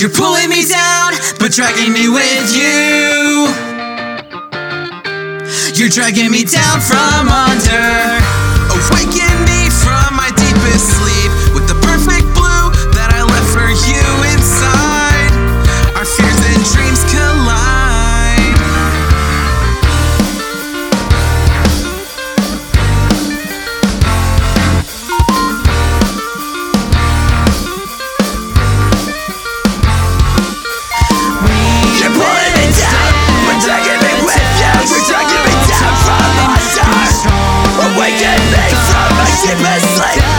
You're pulling me down, but dragging me with you. You're dragging me down from under, awaken me from my deepest sleep with the perfect blue that I left for you inside. Our fears and dreams collide. You're pulling me down, but dragging me with you. You're dragging me down from under, awaken me from my deepest sleep.